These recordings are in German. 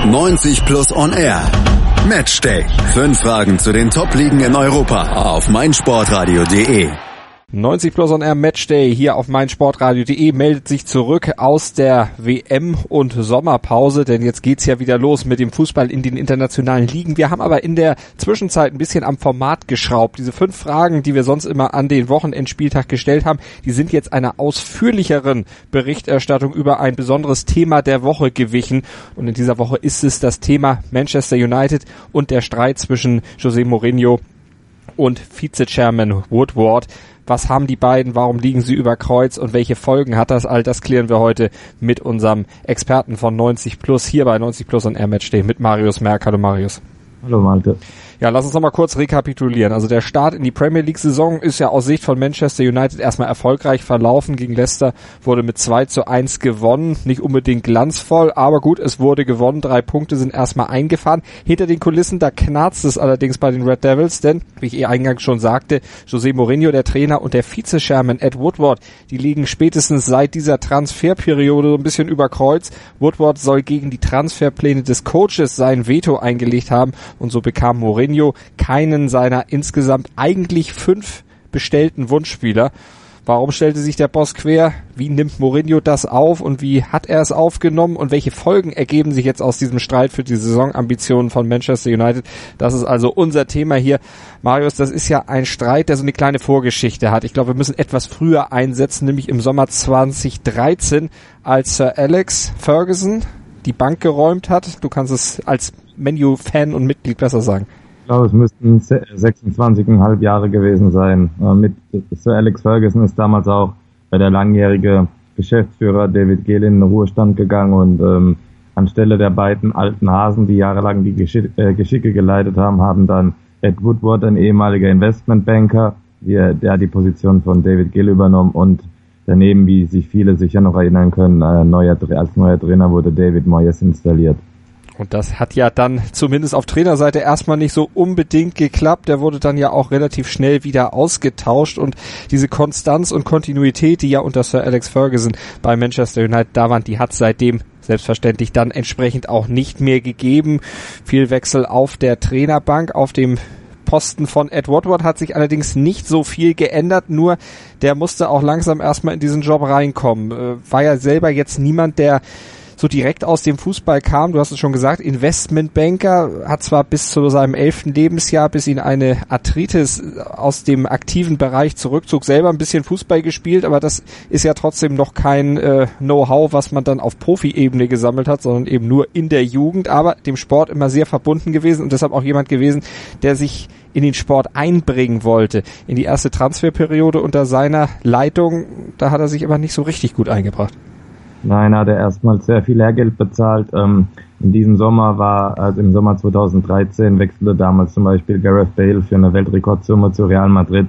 90 Plus on Air. Matchday. 5 Fragen zu den Top-Ligen in Europa auf meinsportradio.de. 90 Plus on Air Matchday hier auf meinsportradio.de meldet sich zurück aus der WM- und Sommerpause, denn jetzt geht's ja wieder los mit dem Fußball in den internationalen Ligen. Wir haben aber in der Zwischenzeit ein bisschen am Format geschraubt. Diese 5 Fragen, die wir sonst immer an den Wochenendspieltag gestellt haben, die sind jetzt einer ausführlicheren Berichterstattung über ein besonderes Thema der Woche gewichen. Und in dieser Woche ist es das Thema Manchester United und der Streit zwischen José Mourinho und Vize-Chairman Woodward. Was haben die beiden? Warum liegen sie über Kreuz? Und welche Folgen hat das? All das klären wir heute mit unserem Experten von 90 Plus hier bei 90 Plus on Air Matchday mit Marius Merck. Hallo Marius. Hallo Malte. Ja, lass uns noch mal kurz rekapitulieren. Also der Start in die Premier League Saison ist ja aus Sicht von Manchester United erstmal erfolgreich verlaufen. Gegen Leicester wurde mit 2:1 gewonnen. Nicht unbedingt glanzvoll, aber gut, es wurde gewonnen. 3 Punkte sind erstmal eingefahren. Hinter den Kulissen, da knarzt es allerdings bei den Red Devils, denn, wie ich eingangs schon sagte, José Mourinho, der Trainer, und der Vize-Chairman Ed Woodward, die liegen spätestens seit dieser Transferperiode so ein bisschen über Kreuz. Woodward soll gegen die Transferpläne des Coaches sein Veto eingelegt haben und so bekam Mourinho keinen seiner insgesamt eigentlich 5 bestellten Wunschspieler. Warum stellte sich der Boss quer? Wie nimmt Mourinho das auf und wie hat er es aufgenommen und welche Folgen ergeben sich jetzt aus diesem Streit für die Saisonambitionen von Manchester United? Das ist also unser Thema hier. Marius, das ist ja ein Streit, der so eine kleine Vorgeschichte hat. Ich glaube, wir müssen etwas früher einsetzen, nämlich im Sommer 2013, als Sir Alex Ferguson die Bank geräumt hat. Du kannst es als Man-U-Fan und Mitglied besser sagen. Ich glaube, es müssten 26,5 Jahre gewesen sein. Mit Sir Alex Ferguson ist damals auch der langjährige Geschäftsführer David Gill in den Ruhestand gegangen und anstelle der beiden alten Hasen, die jahrelang die Geschicke geleitet haben, haben dann Ed Woodward, ein ehemaliger Investmentbanker, der die Position von David Gill übernommen und daneben, wie sich viele sicher noch erinnern können, als neuer Trainer wurde David Moyes installiert. Und das hat ja dann zumindest auf Trainerseite erstmal nicht so unbedingt geklappt. Der wurde dann ja auch relativ schnell wieder ausgetauscht und diese Konstanz und Kontinuität, die ja unter Sir Alex Ferguson bei Manchester United da waren, die hat seitdem selbstverständlich dann entsprechend auch nicht mehr gegeben. Viel Wechsel auf der Trainerbank, auf dem Posten von Ed Woodward hat sich allerdings nicht so viel geändert, nur der musste auch langsam erstmal in diesen Job reinkommen. War ja selber jetzt niemand, der so direkt aus dem Fußball kam. Du hast es schon gesagt, Investmentbanker, hat zwar bis zu seinem 11. Lebensjahr, bis ihn eine Arthritis aus dem aktiven Bereich zurückzog, selber ein bisschen Fußball gespielt, aber das ist ja trotzdem noch kein Know-how, was man dann auf Profi-Ebene gesammelt hat, sondern eben nur in der Jugend, aber dem Sport immer sehr verbunden gewesen und deshalb auch jemand gewesen, der sich in den Sport einbringen wollte. In die erste Transferperiode unter seiner Leitung, da hat er sich aber nicht so richtig gut eingebracht. Nein, hat er erstmal sehr viel Lehrgeld bezahlt. In diesem Sommer im Sommer 2013 wechselte damals zum Beispiel Gareth Bale für eine Weltrekordsumme zu Real Madrid.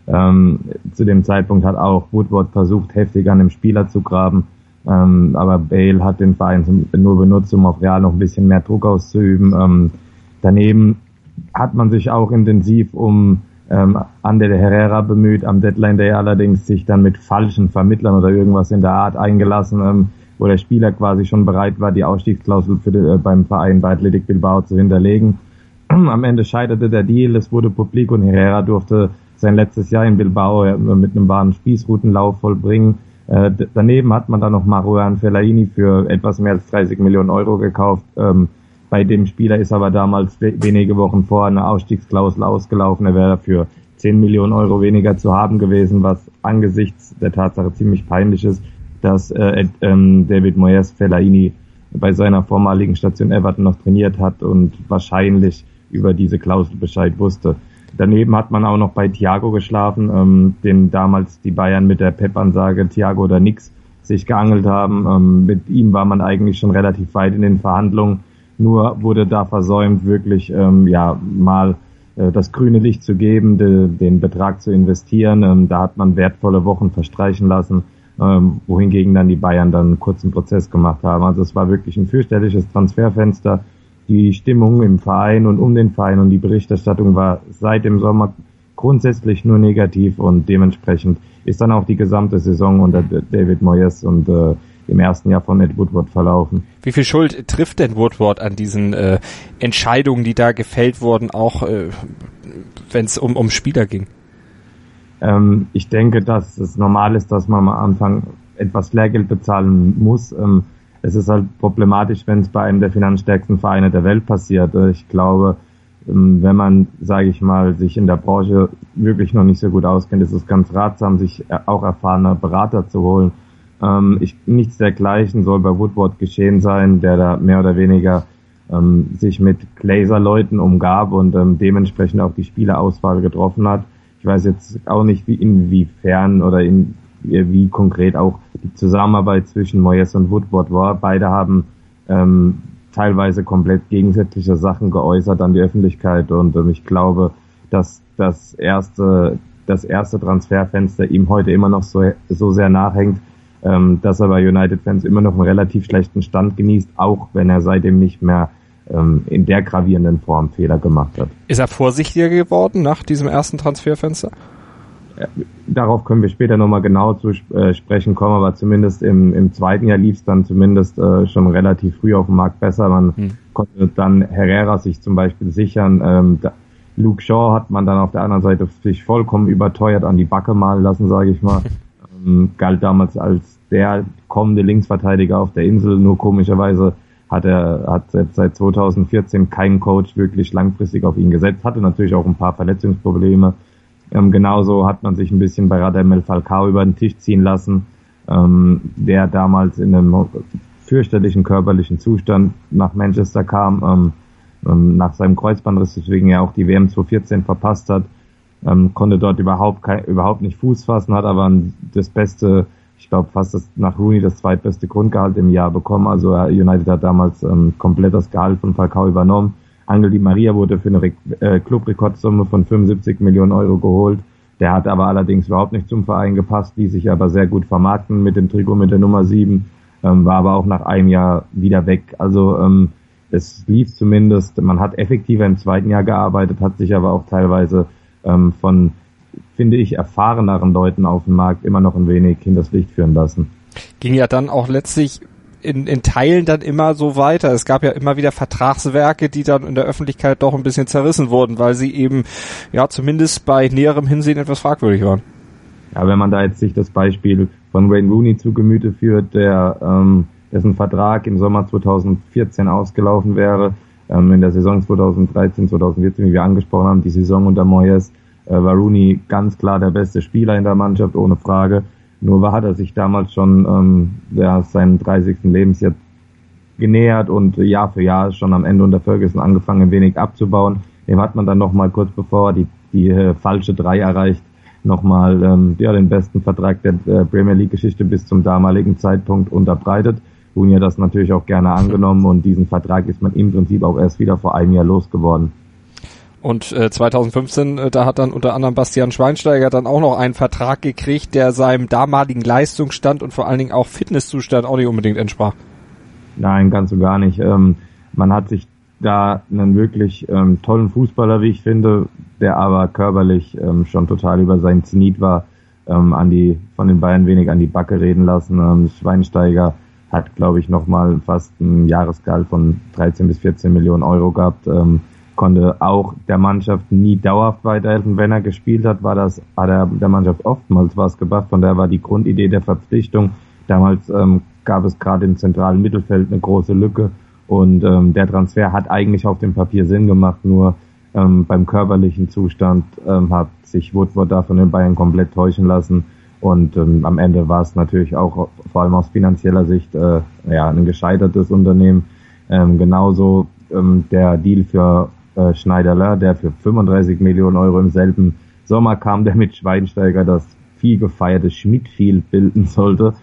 Zu dem Zeitpunkt hat auch Woodward versucht, heftig an dem Spieler zu graben. Aber Bale hat den Verein nur benutzt, um auf Real noch ein bisschen mehr Druck auszuüben. Daneben hat man sich auch intensiv um Ander Herrera bemüht, am Deadline Day allerdings sich dann mit falschen Vermittlern oder irgendwas in der Art eingelassen, wo der Spieler quasi schon bereit war, die Ausstiegsklausel beim Verein bei Athletic Bilbao zu hinterlegen. Am Ende scheiterte der Deal, es wurde publik und Herrera durfte sein letztes Jahr in Bilbao mit einem wahren Spießrutenlauf vollbringen. Daneben hat man dann noch Marouane Fellaini für etwas mehr als 30 Millionen Euro gekauft. Bei dem Spieler ist aber damals wenige Wochen vorher eine Ausstiegsklausel ausgelaufen. Er wäre für 10 Millionen Euro weniger zu haben gewesen, was angesichts der Tatsache ziemlich peinlich ist, dass David Moyes Fellaini bei seiner vormaligen Station Everton noch trainiert hat und wahrscheinlich über diese Klausel Bescheid wusste. Daneben hat man auch noch bei Thiago geschlafen, den damals die Bayern mit der Pep-Ansage Thiago oder nix sich geangelt haben. Mit ihm war man eigentlich schon relativ weit in den Verhandlungen. Nur wurde da versäumt, wirklich mal das grüne Licht zu geben, den Betrag zu investieren. Da hat man wertvolle Wochen verstreichen lassen, wohingegen dann die Bayern dann einen kurzen Prozess gemacht haben. Also es war wirklich ein fürchterliches Transferfenster. Die Stimmung im Verein und um den Verein und die Berichterstattung war seit dem Sommer grundsätzlich nur negativ und dementsprechend ist dann auch die gesamte Saison unter David Moyes und im ersten Jahr von Ed Woodward verlaufen. Wie viel Schuld trifft denn Woodward an diesen Entscheidungen, die da gefällt wurden, auch wenn es um Spieler ging? Ich denke, dass es normal ist, dass man am Anfang etwas Lehrgeld bezahlen muss. Es ist halt problematisch, wenn es bei einem der finanzstärksten Vereine der Welt passiert. Ich glaube, wenn man, sage ich mal, sich in der Branche wirklich noch nicht so gut auskennt, ist es ganz ratsam, sich auch erfahrene Berater zu holen. Nichts dergleichen soll bei Woodward geschehen sein, der da mehr oder weniger sich mit Glazer-Leuten umgab und dementsprechend auch die Spielerauswahl getroffen hat. Ich weiß jetzt auch nicht, inwiefern oder wie konkret auch die Zusammenarbeit zwischen Moyes und Woodward war. Beide haben teilweise komplett gegensätzliche Sachen geäußert an die Öffentlichkeit und ich glaube, dass das erste Transferfenster ihm heute immer noch so sehr nachhängt, dass er bei United-Fans immer noch einen relativ schlechten Stand genießt, auch wenn er seitdem nicht mehr in der gravierenden Form Fehler gemacht hat. Ist er vorsichtiger geworden nach diesem ersten Transferfenster? Darauf können wir später nochmal genau zu sprechen kommen, aber zumindest im zweiten Jahr lief es dann zumindest schon relativ früh auf dem Markt besser. Man konnte dann Herrera sich zum Beispiel sichern. Luke Shaw hat man dann auf der anderen Seite sich vollkommen überteuert an die Backe malen lassen, sage ich mal. Galt damals als der kommende Linksverteidiger auf der Insel, nur komischerweise hat seit 2014 kein Coach wirklich langfristig auf ihn gesetzt, hatte natürlich auch ein paar Verletzungsprobleme. Genauso hat man sich ein bisschen bei Radamel Falcao über den Tisch ziehen lassen, der damals in einem fürchterlichen körperlichen Zustand nach Manchester kam, nach seinem Kreuzbandriss, deswegen ja auch die WM 2014 verpasst hat, konnte dort überhaupt nicht Fuß fassen, hat aber das beste, ich glaube fast nach Rooney das zweitbeste Grundgehalt im Jahr bekommen. Also United hat damals komplett das Gehalt von Falcao übernommen. Angel Di Maria wurde für eine Clubrekordsumme von 75 Millionen Euro geholt. Der hat aber allerdings überhaupt nicht zum Verein gepasst, ließ sich aber sehr gut vermarkten mit dem Trikot mit der Nummer 7, war aber auch nach einem Jahr wieder weg. Also es lief zumindest, man hat effektiver im zweiten Jahr gearbeitet, hat sich aber auch teilweise von, finde ich, erfahreneren Leuten auf dem Markt immer noch ein wenig hinters Licht führen lassen. Ging ja dann auch letztlich in Teilen dann immer so weiter. Es gab ja immer wieder Vertragswerke, die dann in der Öffentlichkeit doch ein bisschen zerrissen wurden, weil sie eben, ja, zumindest bei näherem Hinsehen etwas fragwürdig waren. Ja, wenn man da jetzt sich das Beispiel von Wayne Rooney zu Gemüte führt, dessen Vertrag im Sommer 2014 ausgelaufen wäre, in der Saison 2013, 2014, wie wir angesprochen haben, die Saison unter Moyes, war Rooney ganz klar der beste Spieler in der Mannschaft, ohne Frage. Nur hat er sich damals schon seinem 30. Lebensjahr genähert und Jahr für Jahr schon am Ende unter Ferguson angefangen, ein wenig abzubauen. Dem hat man dann nochmal kurz bevor er die falsche 3 erreicht, nochmal den besten Vertrag der Premier League Geschichte bis zum damaligen Zeitpunkt unterbreitet. Rooney hat das natürlich auch gerne angenommen und diesen Vertrag ist man im Prinzip auch erst wieder vor einem Jahr losgeworden. Und 2015, da hat dann unter anderem Bastian Schweinsteiger dann auch noch einen Vertrag gekriegt, der seinem damaligen Leistungsstand und vor allen Dingen auch Fitnesszustand auch nicht unbedingt entsprach. Nein, ganz und gar nicht. Man hat sich da einen wirklich tollen Fußballer, wie ich finde, der aber körperlich schon total über seinen Zenit war, von den Bayern wenig an die Backe reden lassen. Schweinsteiger hat, glaube ich, nochmal fast ein Jahresgehalt von 13 bis 14 Millionen Euro gehabt, konnte auch der Mannschaft nie dauerhaft weiterhelfen. Wenn er gespielt hat, hat er der Mannschaft oftmals was gebracht. Von daher war die Grundidee der Verpflichtung. Damals gab es gerade im zentralen Mittelfeld eine große Lücke und der Transfer hat eigentlich auf dem Papier Sinn gemacht, nur beim körperlichen Zustand hat sich Woodward da von den Bayern komplett täuschen lassen und am Ende war es natürlich auch vor allem aus finanzieller Sicht ein gescheitertes Unternehmen. Genauso der Deal für Schneiderler, der für 35 Millionen Euro im selben Sommer kam, der mit Schweinsteiger das viel gefeierte Schmidt-Field bilden sollte,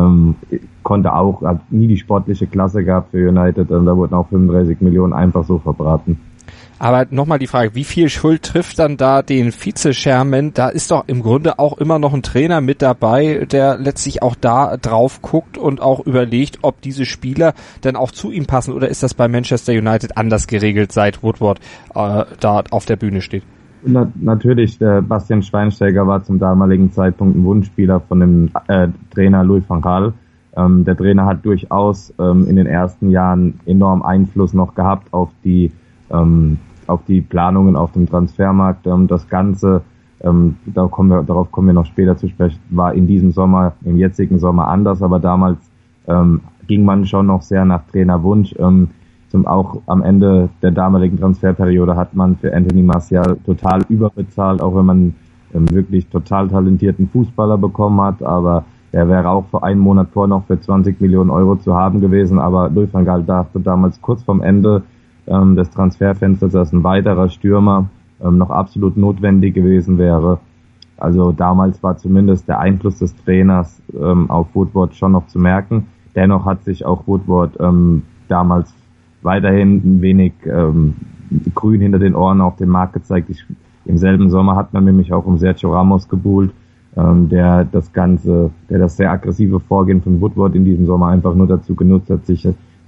hat nie die sportliche Klasse gehabt für United, da wurden auch 35 Millionen einfach so verbraten. Aber nochmal die Frage, wie viel Schuld trifft dann da den Vize-Chairman? Da ist doch im Grunde auch immer noch ein Trainer mit dabei, der letztlich auch da drauf guckt und auch überlegt, ob diese Spieler dann auch zu ihm passen, oder ist das bei Manchester United anders geregelt, seit Woodward da auf der Bühne steht? Natürlich, der Bastian Schweinsteiger war zum damaligen Zeitpunkt ein Wunschspieler von dem Trainer Louis van Gaal. Der Trainer hat durchaus in den ersten Jahren enorm Einfluss noch gehabt auf die Planungen auf dem Transfermarkt. Das Ganze, darauf kommen wir noch später zu sprechen, war in diesem Sommer, im jetzigen Sommer anders, aber damals ging man schon noch sehr nach Trainerwunsch. Auch am Ende der damaligen Transferperiode hat man für Anthony Martial total überbezahlt, auch wenn man wirklich total talentierten Fußballer bekommen hat, aber der wäre auch vor einem Monat vor noch für 20 Millionen Euro zu haben gewesen, aber Louis van Gaal dachte damals kurz vorm Ende des Transferfensters, dass ein weiterer Stürmer noch absolut notwendig gewesen wäre. Also damals war zumindest der Einfluss des Trainers auf Woodward schon noch zu merken. Dennoch hat sich auch Woodward damals weiterhin ein wenig grün hinter den Ohren auf dem Markt gezeigt. Im selben Sommer hat man nämlich auch um Sergio Ramos gebuhlt, der das sehr aggressive Vorgehen von Woodward in diesem Sommer einfach nur dazu genutzt hat, sich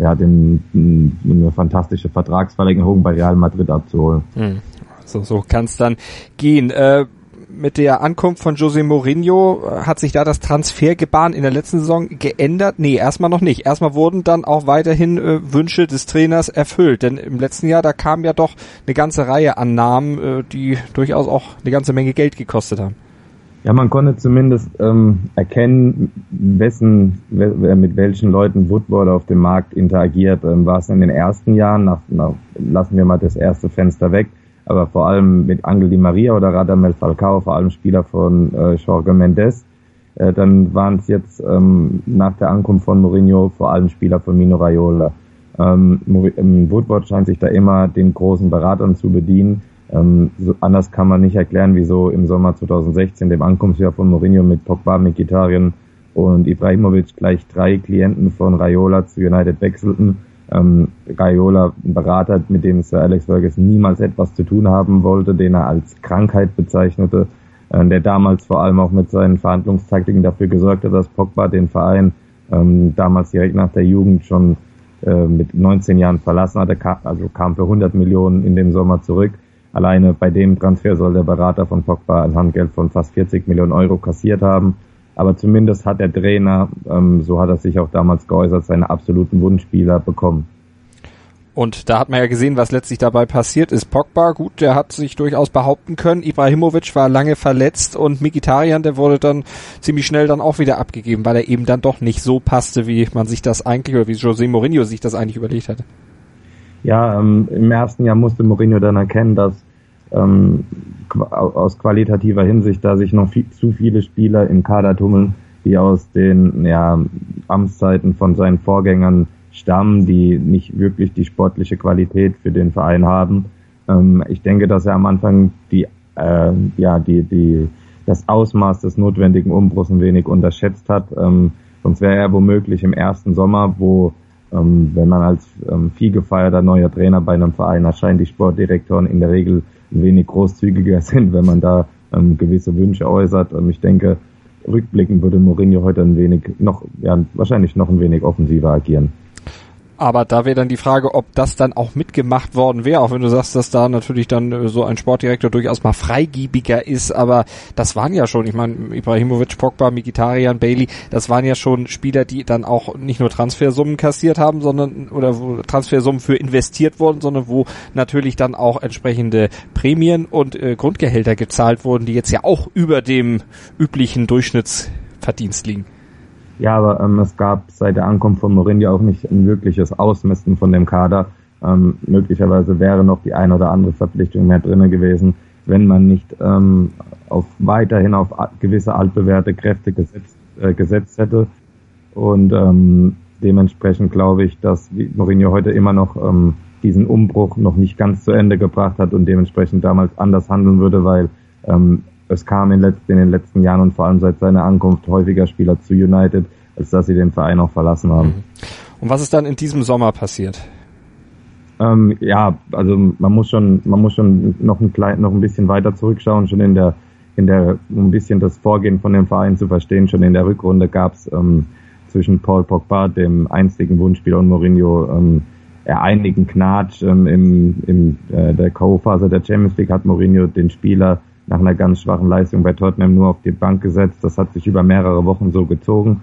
eine fantastische Vertragsverlängerung bei Real Madrid abzuholen. So kann es dann gehen. Mit der Ankunft von José Mourinho hat sich da das Transfergebaren in der letzten Saison geändert? Nee, erstmal noch nicht. Erstmal wurden dann auch weiterhin Wünsche des Trainers erfüllt. Denn im letzten Jahr, da kam ja doch eine ganze Reihe an Namen, die durchaus auch eine ganze Menge Geld gekostet haben. Ja, man konnte zumindest erkennen, mit welchen Leuten Woodward auf dem Markt interagiert. War es in den ersten Jahren, lassen wir mal das erste Fenster weg, aber vor allem mit Angel Di Maria oder Radamel Falcao, vor allem Spieler von Jorge Mendes. Dann waren es jetzt nach der Ankunft von Mourinho vor allem Spieler von Mino Raiola. Woodward scheint sich da immer den großen Beratern zu bedienen. Anders kann man nicht erklären, wieso im Sommer 2016, dem Ankunftsjahr von Mourinho, mit Pogba, Mkhitaryan und Ibrahimovic gleich 3 Klienten von Raiola zu United wechselten. Raiola, ein Berater, mit dem Sir Alex Ferguson niemals etwas zu tun haben wollte, den er als Krankheit bezeichnete, der damals vor allem auch mit seinen Verhandlungstaktiken dafür gesorgt hat, dass Pogba den Verein damals direkt nach der Jugend schon mit 19 Jahren verlassen hatte, kam für 100 Millionen in dem Sommer zurück. Alleine bei dem Transfer soll der Berater von Pogba ein Handgeld von fast 40 Millionen Euro kassiert haben. Aber zumindest hat der Trainer, so hat er sich auch damals geäußert, seine absoluten Wunschspieler bekommen. Und da hat man ja gesehen, was letztlich dabei passiert ist. Pogba, gut, der hat sich durchaus behaupten können. Ibrahimovic war lange verletzt und Mkhitaryan, der wurde dann ziemlich schnell dann auch wieder abgegeben, weil er eben dann doch nicht so passte, wie man sich das eigentlich, oder wie José Mourinho sich das eigentlich überlegt hatte. Ja, im ersten Jahr musste Mourinho dann erkennen, dass aus qualitativer Hinsicht, da sich noch zu viele Spieler im Kader tummeln, die aus den Amtszeiten von seinen Vorgängern stammen, die nicht wirklich die sportliche Qualität für den Verein haben. Ich denke, dass er am Anfang das Ausmaß des notwendigen Umbruchs ein wenig unterschätzt hat. Sonst wäre er womöglich im ersten Sommer, wo wenn man als viel gefeierter neuer Trainer bei einem Verein erscheint, die Sportdirektoren in der Regel ein wenig großzügiger sind, wenn man da gewisse Wünsche äußert. Ich denke, rückblickend würde Mourinho heute wahrscheinlich noch ein wenig offensiver agieren. Aber da wäre dann die Frage, ob das dann auch mitgemacht worden wäre, auch wenn du sagst, dass da natürlich dann so ein Sportdirektor durchaus mal freigiebiger ist, aber das waren ja schon, ich meine, Ibrahimovic, Pogba, Mkhitaryan, Bailey, das waren ja schon Spieler, die dann auch nicht nur Transfersummen kassiert haben, oder wo Transfersummen für investiert wurden, sondern wo natürlich dann auch entsprechende Prämien und Grundgehälter gezahlt wurden, die jetzt ja auch über dem üblichen Durchschnittsverdienst liegen. Ja, aber es gab seit der Ankunft von Mourinho auch nicht ein wirkliches Ausmisten von dem Kader. Möglicherweise wäre noch die eine oder andere Verpflichtung mehr drinne gewesen, wenn man nicht weiterhin auf gewisse altbewährte Kräfte gesetzt hätte. Und dementsprechend glaube ich, dass Mourinho heute immer noch diesen Umbruch noch nicht ganz zu Ende gebracht hat und dementsprechend damals anders handeln würde, weil es kam in den letzten Jahren und vor allem seit seiner Ankunft häufiger Spieler zu United, als dass sie den Verein auch verlassen haben. Und was ist dann in diesem Sommer passiert? Also man muss schon noch ein bisschen weiter zurückschauen, schon um ein bisschen das Vorgehen von dem Verein zu verstehen. Schon in der Rückrunde gab es zwischen Paul Pogba, dem einstigen Wunschspieler, und Mourinho einigen Knatsch. In der K.O.-Phase der Champions League hat Mourinho den Spieler nach einer ganz schwachen Leistung bei Tottenham nur auf die Bank gesetzt. Das hat sich über mehrere Wochen so gezogen.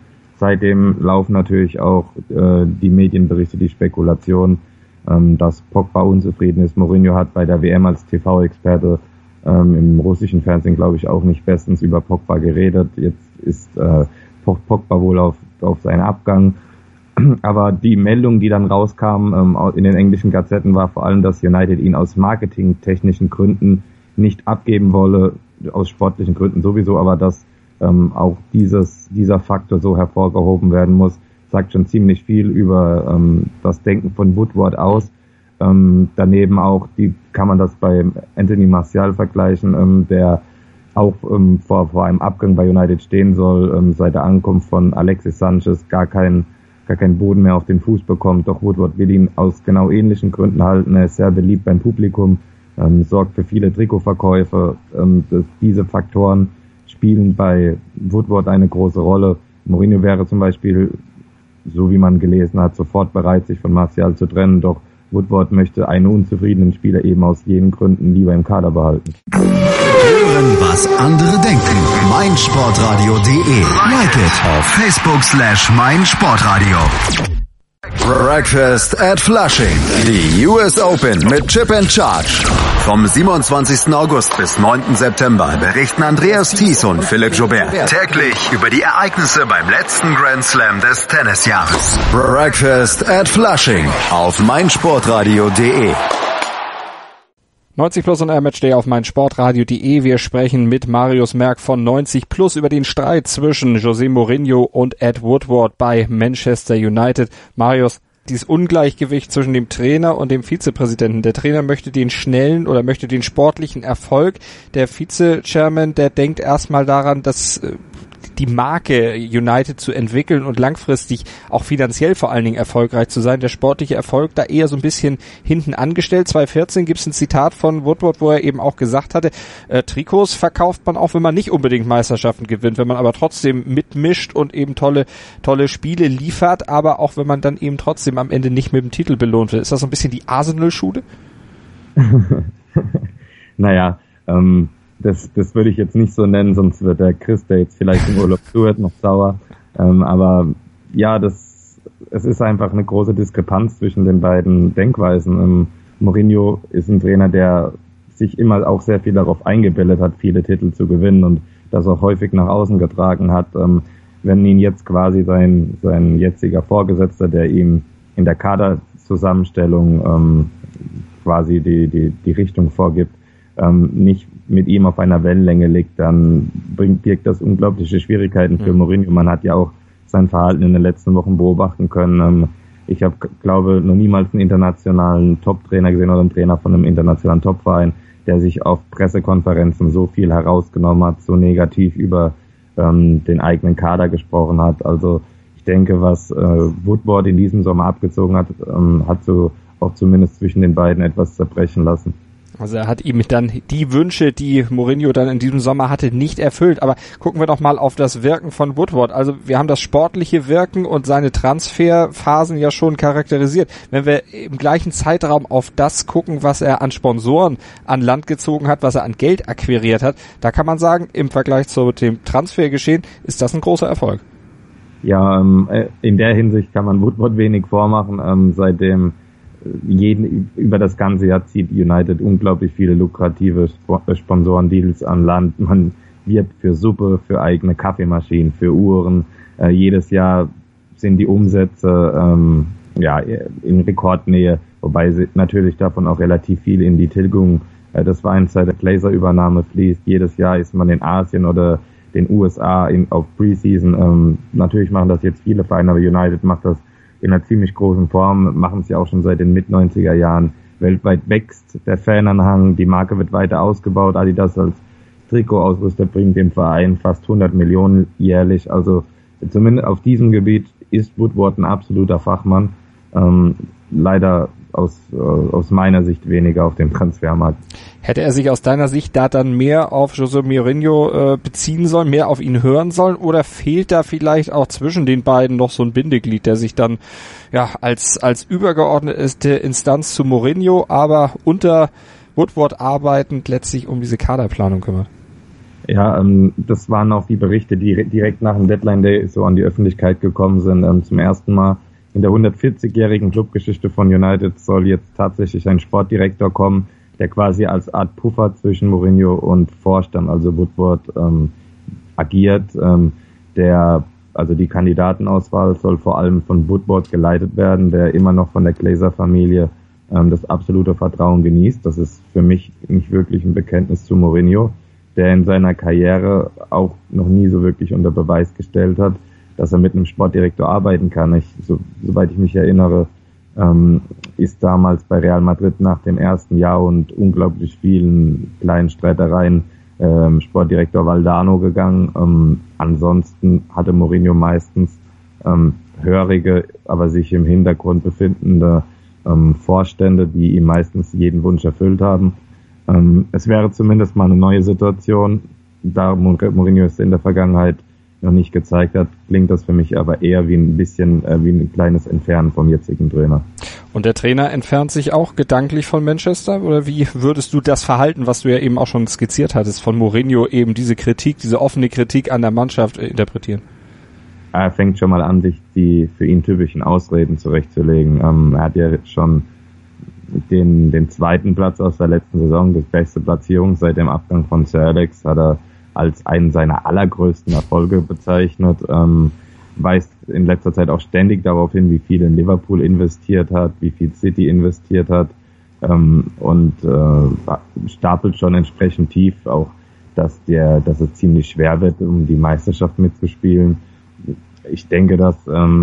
seitdem laufen natürlich auch die Medienberichte, die Spekulationen, dass Pogba unzufrieden ist. Mourinho hat bei der WM als TV-Experte im russischen Fernsehen, glaube ich, auch nicht bestens über Pogba geredet. Jetzt ist Pogba wohl auf seinen Abgang. Aber die Meldung, die dann rauskam in den englischen Gazetten, war vor allem, dass United ihn aus marketingtechnischen Gründen nicht abgeben wolle, aus sportlichen Gründen sowieso, aber dass auch dieser Faktor so hervorgehoben werden muss, sagt schon ziemlich viel über das Denken von Woodward aus. Daneben auch, kann man das bei Anthony Martial vergleichen, der auch vor einem Abgang bei United stehen soll, seit der Ankunft von Alexis Sanchez gar keinen Boden mehr auf den Fuß bekommt. Doch Woodward will ihn aus genau ähnlichen Gründen halten. Er ist sehr beliebt beim Publikum, sorgt für viele Trikotverkäufe. Diese Faktoren spielen bei Woodward eine große Rolle. Mourinho wäre zum Beispiel, so wie man gelesen hat, sofort bereit, sich von Martial zu trennen. Doch Woodward möchte einen unzufriedenen Spieler eben aus jenen Gründen lieber im Kader behalten. Hören, was andere denken. meinsportradio.de. Like it auf Facebook/meinsportradio. Breakfast at Flushing. Die US Open mit Chip and Charge. Vom 27. August bis 9. September berichten Andreas Thies und Philipp Joubert täglich über die Ereignisse beim letzten Grand Slam des Tennisjahres. Breakfast at Flushing auf meinsportradio.de. 90 Plus und Matchday auf meinsportradio.de. Wir sprechen mit Marius Merck von 90 Plus über den Streit zwischen José Mourinho und Ed Woodward bei Manchester United. Marius, dieses Ungleichgewicht zwischen dem Trainer und dem Vizepräsidenten. Der Trainer möchte den schnellen oder möchte den sportlichen Erfolg. Der Vize-Chairman, der denkt erstmal daran, dass die Marke United zu entwickeln und langfristig auch finanziell vor allen Dingen erfolgreich zu sein. Der sportliche Erfolg da eher so ein bisschen hinten angestellt. 2014 gibt es ein Zitat von Woodward, wo er eben auch gesagt hatte, Trikots verkauft man auch, wenn man nicht unbedingt Meisterschaften gewinnt, wenn man aber trotzdem mitmischt und eben tolle Spiele liefert, aber auch wenn man dann eben trotzdem am Ende nicht mit dem Titel belohnt wird. Ist das so ein bisschen die Arsenal-Schule? Naja, das würde ich jetzt nicht so nennen, sonst wird der Chris, der jetzt vielleicht im Urlaub zuhört, noch sauer. Aber ja, es ist einfach eine große Diskrepanz zwischen den beiden Denkweisen. Mourinho ist ein Trainer, der sich immer auch sehr viel darauf eingebildet hat, viele Titel zu gewinnen und das auch häufig nach außen getragen hat. Wenn ihn jetzt quasi sein jetziger Vorgesetzter, der ihm in der Kaderzusammenstellung quasi die Richtung vorgibt, nicht mit ihm auf einer Wellenlänge liegt, dann birgt das unglaubliche Schwierigkeiten für Mourinho. Man hat ja auch sein Verhalten in den letzten Wochen beobachten können. Ich glaube, noch niemals einen internationalen Top-Trainer gesehen oder einen Trainer von einem internationalen Top-Verein, der sich auf Pressekonferenzen so viel herausgenommen hat, so negativ über den eigenen Kader gesprochen hat. Also ich denke, was Woodward in diesem Sommer abgezogen hat, hat so auch zumindest zwischen den beiden etwas zerbrechen lassen. Also er hat ihm dann die Wünsche, die Mourinho dann in diesem Sommer hatte, nicht erfüllt. Aber gucken wir doch mal auf das Wirken von Woodward. Also wir haben das sportliche Wirken und seine Transferphasen ja schon charakterisiert. Wenn wir im gleichen Zeitraum auf das gucken, was er an Sponsoren an Land gezogen hat, was er an Geld akquiriert hat, da kann man sagen, im Vergleich zu dem Transfergeschehen ist das ein großer Erfolg. Ja, in der Hinsicht kann man Woodward wenig vormachen, seitdem über das ganze Jahr zieht United unglaublich viele lukrative Sponsorendeals an Land. Man wirbt für Suppe, für eigene Kaffeemaschinen, für Uhren. Jedes Jahr sind die Umsätze in Rekordnähe, wobei natürlich davon auch relativ viel in die Tilgung des Vereins seit der Glazer-Übernahme fließt. Jedes Jahr ist man in Asien oder den USA auf Preseason. Natürlich machen das jetzt viele Vereine, aber United macht das in einer ziemlich großen Form, machen es ja auch schon seit den Mit-90er Jahren. Weltweit wächst der Fananhang, die Marke wird weiter ausgebaut. Adidas als Trikotausrüster bringt dem Verein fast 100 Millionen jährlich. Also zumindest auf diesem Gebiet ist Woodward ein absoluter Fachmann. Leider aus meiner Sicht weniger auf dem Transfermarkt. Hätte er sich aus deiner Sicht da dann mehr auf José Mourinho beziehen sollen, mehr auf ihn hören sollen, oder fehlt da vielleicht auch zwischen den beiden noch so ein Bindeglied, der sich dann ja als übergeordnete Instanz zu Mourinho, aber unter Woodward arbeitend letztlich um diese Kaderplanung kümmert? Ja, das waren auch die Berichte, die direkt nach dem Deadline Day so an die Öffentlichkeit gekommen sind. Zum ersten Mal in der 140-jährigen Clubgeschichte von United soll jetzt tatsächlich ein Sportdirektor kommen, der quasi als Art Puffer zwischen Mourinho und Vorstand, also Woodward, agiert. Also die Kandidatenauswahl soll vor allem von Woodward geleitet werden, der immer noch von der Glazer-Familie das absolute Vertrauen genießt. Das ist für mich nicht wirklich ein Bekenntnis zu Mourinho, der in seiner Karriere auch noch nie so wirklich unter Beweis gestellt hat, dass er mit einem Sportdirektor arbeiten kann. Soweit ich mich erinnere, ist damals bei Real Madrid nach dem ersten Jahr und unglaublich vielen kleinen Streitereien Sportdirektor Valdano gegangen. Ansonsten hatte Mourinho meistens hörige, aber sich im Hintergrund befindende Vorstände, die ihm meistens jeden Wunsch erfüllt haben. Es wäre zumindest mal eine neue Situation, da Mourinho es in der Vergangenheit noch nicht gezeigt hat, klingt das für mich aber eher wie ein bisschen wie ein kleines Entfernen vom jetzigen Trainer. Und der Trainer entfernt sich auch gedanklich von Manchester? Oder wie würdest du das Verhalten, was du ja eben auch schon skizziert hattest, von Mourinho eben diese Kritik, diese offene Kritik an der Mannschaft interpretieren? Er fängt schon mal an, sich die für ihn typischen Ausreden zurechtzulegen. Er hat ja schon den zweiten Platz aus der letzten Saison, die beste Platzierung seit dem Abgang von Sir Alex, hat er als einen seiner allergrößten Erfolge bezeichnet, weist in letzter Zeit auch ständig darauf hin, wie viel in Liverpool investiert hat, wie viel City investiert hat, und stapelt schon entsprechend tief, auch dass es ziemlich schwer wird, um die Meisterschaft mitzuspielen. Ich denke, dass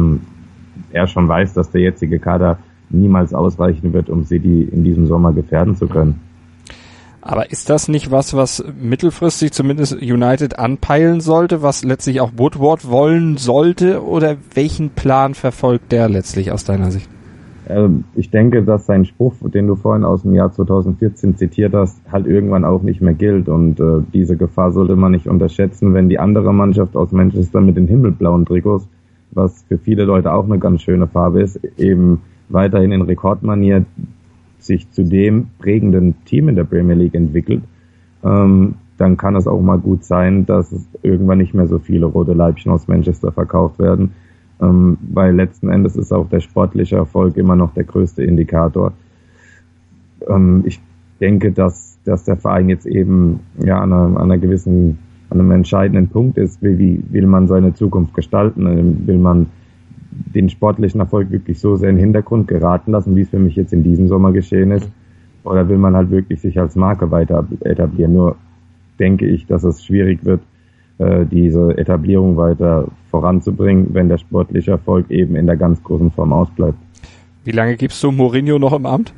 er schon weiß, dass der jetzige Kader niemals ausreichen wird, um City in diesem Sommer gefährden zu können. Aber ist das nicht was mittelfristig zumindest United anpeilen sollte, was letztlich auch Woodward wollen sollte, oder welchen Plan verfolgt der letztlich aus deiner Sicht? Ich denke, dass sein Spruch, den du vorhin aus dem Jahr 2014 zitiert hast, halt irgendwann auch nicht mehr gilt, und diese Gefahr sollte man nicht unterschätzen, wenn die andere Mannschaft aus Manchester mit den himmelblauen Trikots, was für viele Leute auch eine ganz schöne Farbe ist, eben weiterhin in Rekordmanier sich zu dem prägenden Team in der Premier League entwickelt, dann kann es auch mal gut sein, dass es irgendwann nicht mehr so viele rote Leibchen aus Manchester verkauft werden, weil letzten Endes ist auch der sportliche Erfolg immer noch der größte Indikator. Ich denke, dass der Verein jetzt eben ja an einem entscheidenden Punkt ist, wie will man seine Zukunft gestalten, will man den sportlichen Erfolg wirklich so sehr in den Hintergrund geraten lassen, wie es für mich jetzt in diesem Sommer geschehen ist, oder will man halt wirklich sich als Marke weiter etablieren? Nur denke ich, dass es schwierig wird, diese Etablierung weiter voranzubringen, wenn der sportliche Erfolg eben in der ganz großen Form ausbleibt. Wie lange gibst du Mourinho noch im Amt?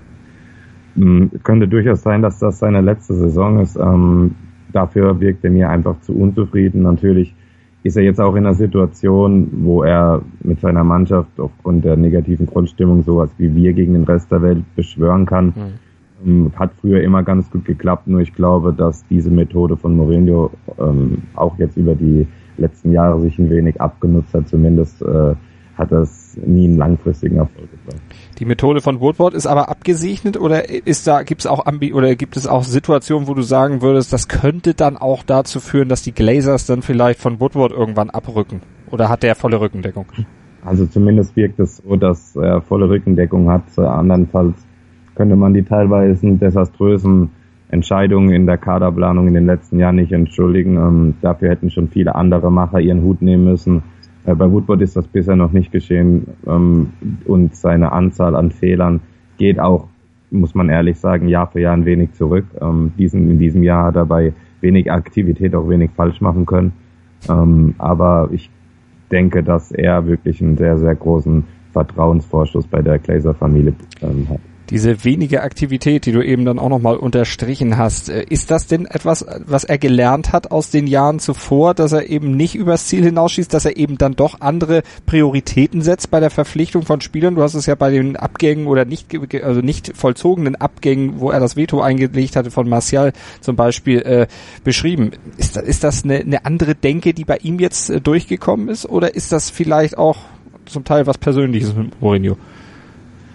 Es könnte durchaus sein, dass das seine letzte Saison ist. Dafür wirkt er mir einfach zu unzufrieden. Natürlich ist er jetzt auch in einer Situation, wo er mit seiner Mannschaft aufgrund der negativen Grundstimmung sowas wie wir gegen den Rest der Welt beschwören kann. Hat früher immer ganz gut geklappt, nur ich glaube, dass diese Methode von Mourinho auch jetzt über die letzten Jahre sich ein wenig abgenutzt hat. Zumindest hat das nie einen langfristigen Erfolg gebracht. Die Methode von Woodward ist aber abgesegnet, oder gibt es auch Situationen, wo du sagen würdest, das könnte dann auch dazu führen, dass die Glazers dann vielleicht von Woodward irgendwann abrücken? Oder hat der volle Rückendeckung? Also zumindest wirkt es so, dass er volle Rückendeckung hat. Andernfalls könnte man die teilweise desaströsen Entscheidungen in der Kaderplanung in den letzten Jahren nicht entschuldigen. Dafür hätten schon viele andere Macher ihren Hut nehmen müssen. Bei Woodward ist das bisher noch nicht geschehen, und seine Anzahl an Fehlern geht auch, muss man ehrlich sagen, Jahr für Jahr ein wenig zurück. In diesem Jahr hat er bei wenig Aktivität auch wenig falsch machen können. Aber ich denke, dass er wirklich einen sehr, sehr großen Vertrauensvorschuss bei der Glazer-Familie hat. Diese wenige Aktivität, die du eben dann auch nochmal unterstrichen hast, ist das denn etwas, was er gelernt hat aus den Jahren zuvor, dass er eben nicht übers Ziel hinausschießt, dass er eben dann doch andere Prioritäten setzt bei der Verpflichtung von Spielern? Du hast es ja bei den Abgängen oder nicht vollzogenen Abgängen, wo er das Veto eingelegt hatte, von Martial zum Beispiel beschrieben. Ist das eine andere Denke, die bei ihm jetzt durchgekommen ist, oder ist das vielleicht auch zum Teil was Persönliches mit Mourinho?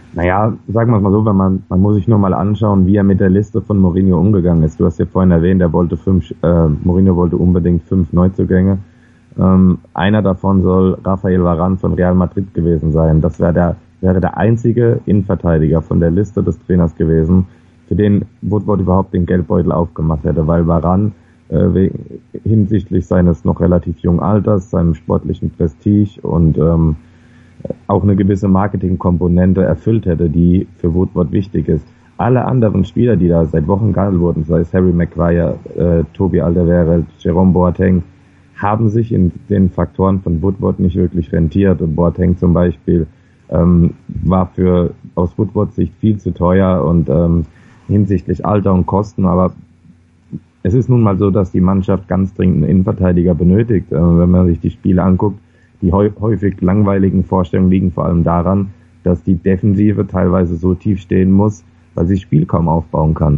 Naja, sagen wir es mal so, man muss sich nur mal anschauen, wie er mit der Liste von Mourinho umgegangen ist. Du hast ja vorhin erwähnt, Mourinho wollte unbedingt 5 Neuzugänge. Einer davon soll Rafael Varane von Real Madrid gewesen sein. Das wäre der einzige Innenverteidiger von der Liste des Trainers gewesen, für den Woodward überhaupt den Geldbeutel aufgemacht hätte, weil Varane hinsichtlich seines noch relativ jungen Alters, seinem sportlichen Prestige und auch eine gewisse Marketingkomponente erfüllt hätte, die für Woodward wichtig ist. Alle anderen Spieler, die da seit Wochen gehandelt wurden, sei es Harry Maguire, Toby Alderweireld, Jerome Boateng, haben sich in den Faktoren von Woodward nicht wirklich rentiert. Und Boateng zum Beispiel war aus Woodwards Sicht viel zu teuer und hinsichtlich Alter und Kosten, aber es ist nun mal so, dass die Mannschaft ganz dringend einen Innenverteidiger benötigt. Wenn man sich die Spiele anguckt, die häufig langweiligen Vorstellungen liegen vor allem daran, dass die Defensive teilweise so tief stehen muss, weil sie das Spiel kaum aufbauen kann.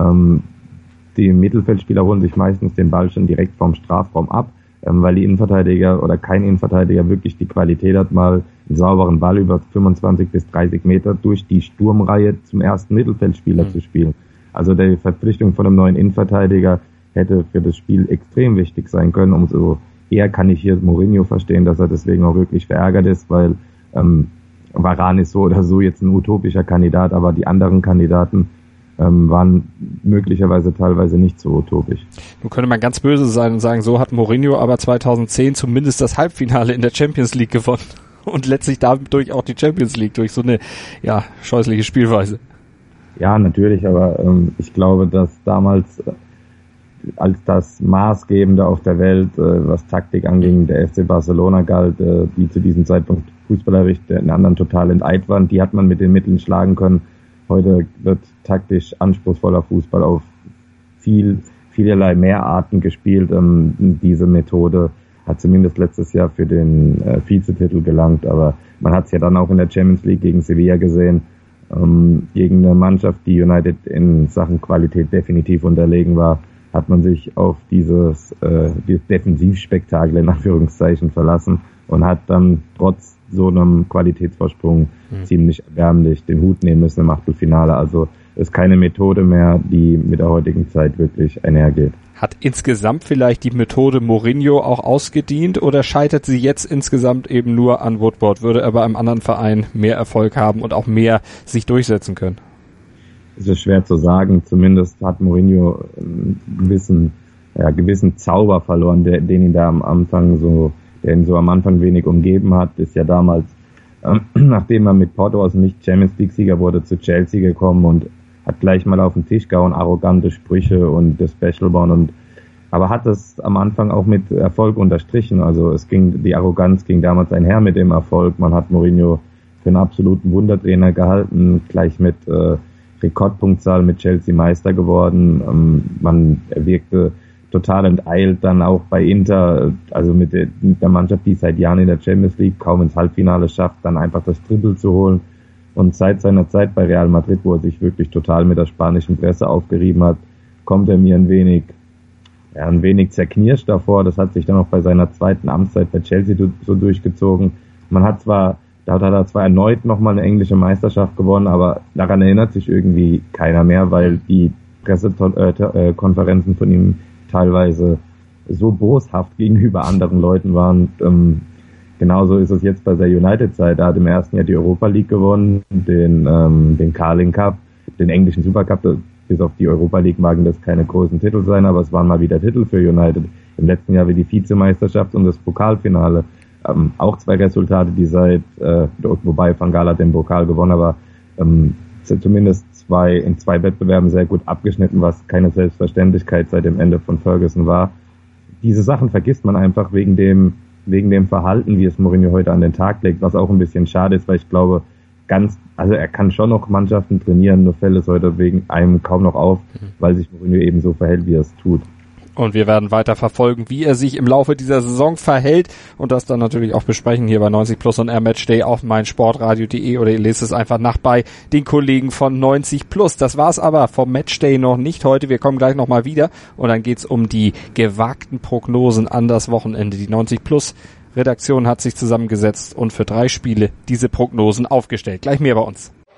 Die Mittelfeldspieler holen sich meistens den Ball schon direkt vom Strafraum ab, weil die Innenverteidiger oder kein Innenverteidiger wirklich die Qualität hat, mal einen sauberen Ball über 25 bis 30 Meter durch die Sturmreihe zum ersten Mittelfeldspieler zu spielen. Also die Verpflichtung von einem neuen Innenverteidiger hätte für das Spiel extrem wichtig sein können. Umso eher kann ich hier Mourinho verstehen, dass er deswegen auch wirklich verärgert ist, weil Varane ist so oder so jetzt ein utopischer Kandidat, aber die anderen Kandidaten waren möglicherweise teilweise nicht so utopisch. Nun könnte man ganz böse sein und sagen, so hat Mourinho aber 2010 zumindest das Halbfinale in der Champions League gewonnen und letztlich dadurch auch die Champions League durch so eine scheußliche Spielweise. Ja, natürlich, aber ich glaube, dass damals als das Maßgebende auf der Welt, was Taktik anging, der FC Barcelona galt, die zu diesem Zeitpunkt fußballerisch den anderen total enteilt waren, die hat man mit den Mitteln schlagen können. Heute wird taktisch anspruchsvoller Fußball auf vielerlei mehr Arten gespielt. Diese Methode hat zumindest letztes Jahr für den Vizetitel gelangt, aber man hat es ja dann auch in der Champions League gegen Sevilla gesehen, gegen eine Mannschaft, die United in Sachen Qualität definitiv unterlegen war, hat man sich auf dieses Defensivspektakel in Anführungszeichen verlassen und hat dann trotz so einem Qualitätsvorsprung ziemlich erbärmlich den Hut nehmen müssen im Achtelfinale. Also ist keine Methode mehr, die mit der heutigen Zeit wirklich einhergeht. Hat insgesamt vielleicht die Methode Mourinho auch ausgedient oder scheitert sie jetzt insgesamt eben nur an Woodward? Würde er bei einem anderen Verein mehr Erfolg haben und auch mehr sich durchsetzen können? Es ist schwer zu sagen. Zumindest hat Mourinho einen gewissen Zauber verloren, den ihn da am Anfang wenig umgeben hat. Ist ja damals, nachdem er mit Porto aus dem Nicht-Champions-League-Sieger wurde, zu Chelsea gekommen und hat gleich mal auf den Tisch gehauen, arrogante Sprüche und das Special One aber hat es am Anfang auch mit Erfolg unterstrichen. Also die Arroganz ging damals einher mit dem Erfolg. Man hat Mourinho für einen absoluten Wundertrainer gehalten, gleich mit Rekordpunktzahl mit Chelsea Meister geworden. Er wirkte total enteilt dann auch bei Inter, also mit der Mannschaft, die seit Jahren in der Champions League kaum ins Halbfinale schafft, dann einfach das Triple zu holen. Und seit seiner Zeit bei Real Madrid, wo er sich wirklich total mit der spanischen Presse aufgerieben hat, kommt er mir ein wenig zerknirscht davor. Das hat sich dann auch bei seiner zweiten Amtszeit bei Chelsea so durchgezogen. Da hat er zwar erneut nochmal eine englische Meisterschaft gewonnen, aber daran erinnert sich irgendwie keiner mehr, weil die Pressekonferenzen von ihm teilweise so boshaft gegenüber anderen Leuten waren. Genauso ist es jetzt bei der United-Zeit. Er hat im ersten Jahr die Europa League gewonnen, den Carling Cup, den englischen Supercup. Bis auf die Europa League magen das keine großen Titel sein, aber es waren mal wieder Titel für United. Im letzten Jahr wie die Vizemeisterschaft und das Pokalfinale. Auch 2 Resultate, die wobei Van Gaal hat den Pokal gewonnen, aber zumindest in 2 Wettbewerben sehr gut abgeschnitten, was keine Selbstverständlichkeit seit dem Ende von Ferguson war. Diese Sachen vergisst man einfach wegen dem Verhalten, wie es Mourinho heute an den Tag legt, was auch ein bisschen schade ist, weil ich glaube, er kann schon noch Mannschaften trainieren, nur fällt es heute wegen einem kaum noch auf, weil sich Mourinho eben so verhält, wie er es tut. Und wir werden weiter verfolgen, wie er sich im Laufe dieser Saison verhält und das dann natürlich auch besprechen hier bei 90 Plus und R-Matchday auf meinsportradio.de oder ihr lest es einfach nach bei den Kollegen von 90 Plus. Das war's aber vom Matchday noch nicht heute. Wir kommen gleich nochmal wieder und dann geht's um die gewagten Prognosen an das Wochenende. Die 90 Plus Redaktion hat sich zusammengesetzt und für 3 Spiele diese Prognosen aufgestellt. Gleich mehr bei uns.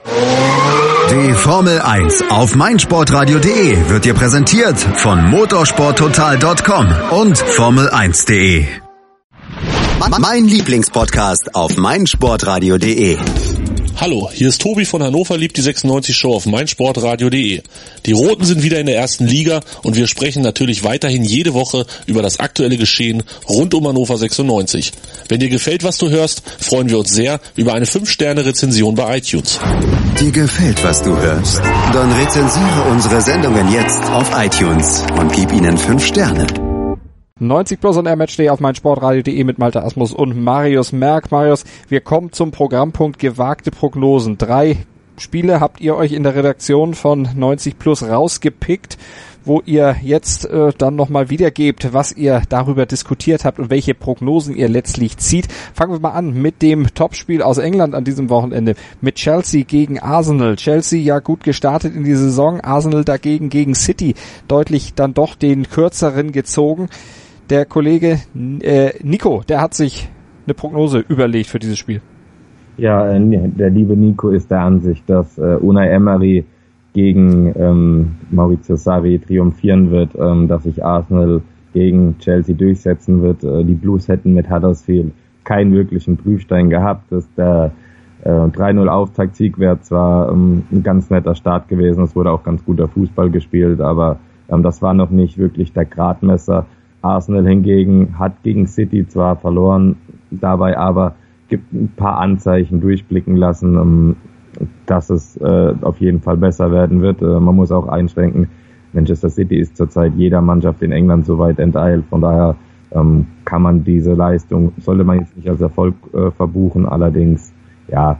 Die Formel 1 auf meinsportradio.de wird dir präsentiert von motorsporttotal.com und formel1.de. Mein Lieblingspodcast auf meinsportradio.de. Hallo, hier ist Tobi von Hannover liebt die 96 Show auf meinsportradio.de. Die Roten sind wieder in der ersten Liga und wir sprechen natürlich weiterhin jede Woche über das aktuelle Geschehen rund um Hannover 96. Wenn dir gefällt, was du hörst, freuen wir uns sehr über eine 5-Sterne-Rezension bei iTunes. Dir gefällt, was du hörst? Dann rezensiere unsere Sendungen jetzt auf iTunes und gib ihnen 5 Sterne. 90 Plus und Matchday auf meinsportradio.de mit Malte Asmus und Marius Merck. Marius, wir kommen zum Programmpunkt gewagte Prognosen. 3 Spiele habt ihr euch in der Redaktion von 90 Plus rausgepickt, wo ihr jetzt dann nochmal wiedergebt, was ihr darüber diskutiert habt und welche Prognosen ihr letztlich zieht. Fangen wir mal an mit dem Topspiel aus England an diesem Wochenende, mit Chelsea gegen Arsenal. Chelsea ja gut gestartet in die Saison, Arsenal dagegen gegen City deutlich dann doch den kürzeren gezogen. Der Kollege Nico, der hat sich eine Prognose überlegt für dieses Spiel. Ja, der liebe Nico ist der Ansicht, dass Unai Emery gegen Maurizio Sarri triumphieren wird, dass sich Arsenal gegen Chelsea durchsetzen wird. Die Blues hätten mit Huddersfield keinen wirklichen Prüfstein gehabt. Dass der 3-0 Auftaktsieg wäre zwar ein ganz netter Start gewesen, es wurde auch ganz guter Fußball gespielt, aber das war noch nicht wirklich der Gradmesser. Arsenal hingegen hat gegen City zwar verloren, dabei aber gibt ein paar Anzeichen durchblicken lassen, dass es auf jeden Fall besser werden wird. Man muss auch einschränken, Manchester City ist zurzeit jeder Mannschaft in England so weit enteilt, von daher kann man diese Leistung, sollte man jetzt nicht als Erfolg verbuchen, allerdings, ja,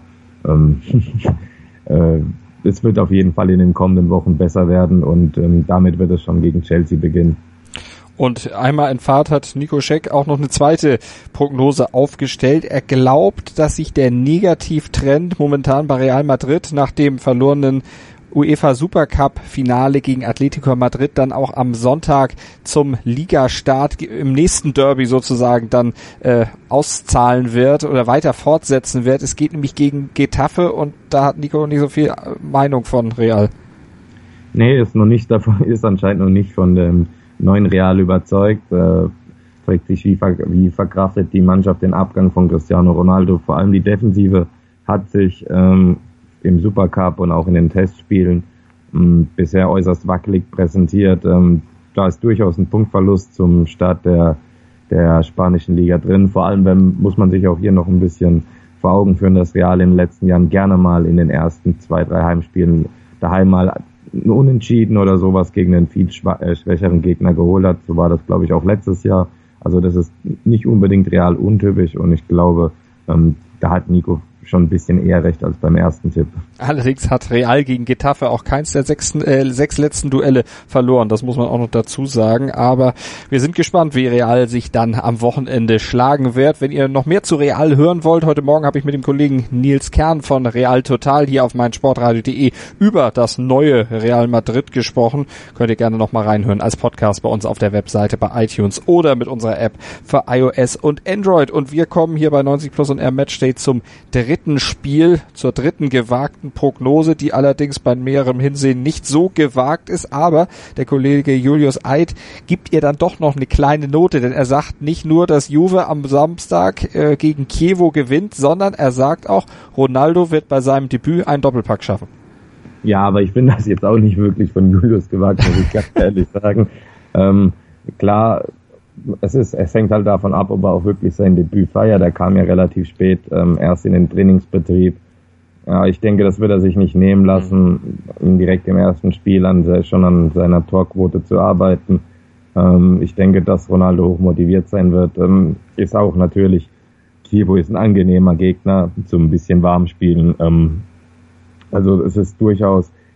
es wird auf jeden Fall in den kommenden Wochen besser werden und damit wird es schon gegen Chelsea beginnen. Und einmal in Fahrt hat Nico Scheck auch noch eine zweite Prognose aufgestellt. Er glaubt, dass sich der Negativtrend momentan bei Real Madrid nach dem verlorenen UEFA Supercup Finale gegen Atletico Madrid dann auch am Sonntag zum Ligastart im nächsten Derby sozusagen dann auszahlen wird oder weiter fortsetzen wird. Es geht nämlich gegen Getafe und da hat Nico nicht so viel Meinung von Real. Nee, ist anscheinend noch nicht von dem neuen Real überzeugt, fragt sich, wie verkraftet die Mannschaft den Abgang von Cristiano Ronaldo. Vor allem die Defensive hat sich im Supercup und auch in den Testspielen bisher äußerst wackelig präsentiert. Da ist durchaus ein Punktverlust zum Start der spanischen Liga drin. Vor allem muss man sich auch hier noch ein bisschen vor Augen führen, dass Real in den letzten Jahren gerne mal in den ersten 2-3 Heimspielen daheim mal ein Unentschieden oder sowas gegen einen viel schwächeren Gegner geholt hat. So war das, glaube ich, auch letztes Jahr. Also das ist nicht unbedingt Real untypisch und ich glaube, da hat Nico schon ein bisschen eher recht als beim ersten Tipp. Allerdings hat Real gegen Getafe auch keins der 6 letzten Duelle verloren. Das muss man auch noch dazu sagen. Aber wir sind gespannt, wie Real sich dann am Wochenende schlagen wird. Wenn ihr noch mehr zu Real hören wollt, heute Morgen habe ich mit dem Kollegen Nils Kern von Real Total hier auf meinsportradio.de über das neue Real Madrid gesprochen. Könnt ihr gerne noch mal reinhören als Podcast bei uns auf der Webseite, bei iTunes oder mit unserer App für iOS und Android. Und wir kommen hier bei 90 Plus und R Matchday zum dritten Spiel, zur dritten gewagten Prognose, die allerdings bei mehrerem Hinsehen nicht so gewagt ist, aber der Kollege Julius Eid gibt ihr dann doch noch eine kleine Note, denn er sagt nicht nur, dass Juve am Samstag gegen Chievo gewinnt, sondern er sagt auch, Ronaldo wird bei seinem Debüt einen Doppelpack schaffen. Ja, aber ich finde das jetzt auch nicht wirklich von Julius gewagt, muss ich ganz ehrlich sagen. Klar, es hängt halt davon ab, ob er auch wirklich sein Debüt feiert. Er kam ja relativ spät erst in den Trainingsbetrieb. Ja, ich denke, das wird er sich nicht nehmen lassen, direkt im ersten Spiel schon an seiner Torquote zu arbeiten. Ich denke, dass Ronaldo hoch motiviert sein wird. Ist auch natürlich, Chievo ist ein angenehmer Gegner zum ein bisschen warm spielen. Also es ist durchaus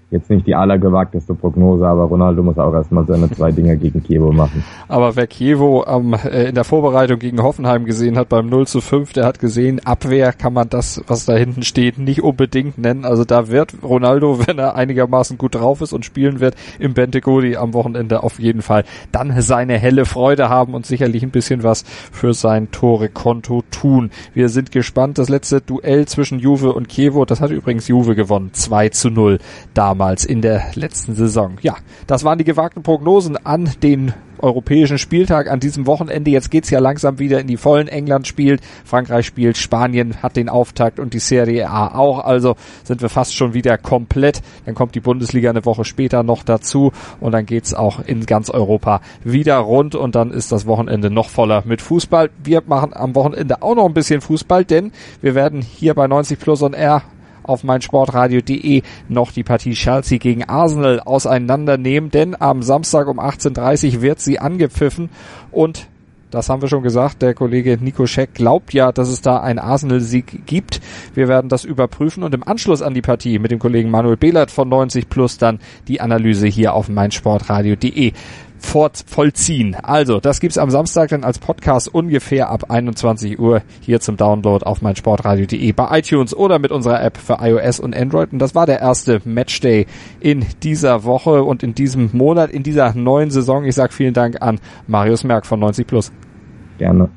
jetzt nicht die allergewagteste Prognose, aber Ronaldo muss auch erstmal seine 2 Dinger gegen Chievo machen. Aber wer Chievo in der Vorbereitung gegen Hoffenheim gesehen hat beim 0:5, der hat gesehen, Abwehr kann man das, was da hinten steht, nicht unbedingt nennen. Also da wird Ronaldo, wenn er einigermaßen gut drauf ist und spielen wird, im Bentegodi am Wochenende auf jeden Fall dann seine helle Freude haben und sicherlich ein bisschen was für sein Tore-Konto tun. Wir sind gespannt. Das letzte Duell zwischen Juve und Chievo, das hat übrigens Juve gewonnen, 2:0 damals in der letzten Saison. Ja, das waren die gewagten Prognosen an den europäischen Spieltag an diesem Wochenende. Jetzt geht's ja langsam wieder in die Vollen. England spielt, Frankreich spielt, Spanien hat den Auftakt und die Serie A auch. Also sind wir fast schon wieder komplett. Dann kommt die Bundesliga eine Woche später noch dazu und dann geht's auch in ganz Europa wieder rund und dann ist das Wochenende noch voller mit Fußball. Wir machen am Wochenende auch noch ein bisschen Fußball, denn wir werden hier bei 90 Plus on Air auf meinsportradio.de noch die Partie Chelsea gegen Arsenal auseinandernehmen, denn am Samstag um 18:30 Uhr wird sie angepfiffen und das haben wir schon gesagt, der Kollege Nico Scheck glaubt ja, dass es da einen Arsenal-Sieg gibt. Wir werden das überprüfen und im Anschluss an die Partie mit dem Kollegen Manuel Behlert von 90 Plus dann die Analyse hier auf meinsportradio.de vollziehen. Also, das gibt's am Samstag dann als Podcast ungefähr ab 21 Uhr hier zum Download auf meinsportradio.de bei iTunes oder mit unserer App für iOS und Android. Und das war der erste Matchday in dieser Woche und in diesem Monat, in dieser neuen Saison. Ich sag vielen Dank an Marius Merck von 90 Plus. Gerne.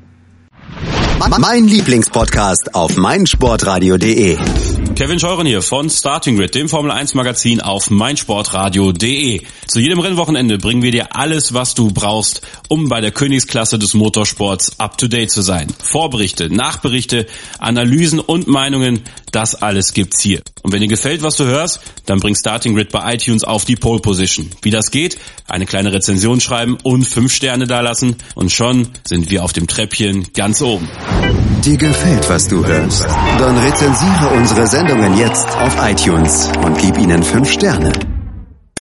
Mein Lieblingspodcast auf meinsportradio.de. Kevin Scheuren hier von Starting Grid, dem Formel 1 Magazin auf meinsportradio.de. Zu jedem Rennwochenende bringen wir dir alles, was du brauchst, um bei der Königsklasse des Motorsports up to date zu sein. Vorberichte, Nachberichte, Analysen und Meinungen, das alles gibt's hier. Und wenn dir gefällt, was du hörst, dann bring Starting Grid bei iTunes auf die Pole Position. Wie das geht? Eine kleine Rezension schreiben und 5 Sterne dalassen und schon sind wir auf dem Treppchen ganz oben. Dir gefällt, was du hörst? Dann rezensiere unsere Sendungen jetzt auf iTunes und gib ihnen 5 Sterne.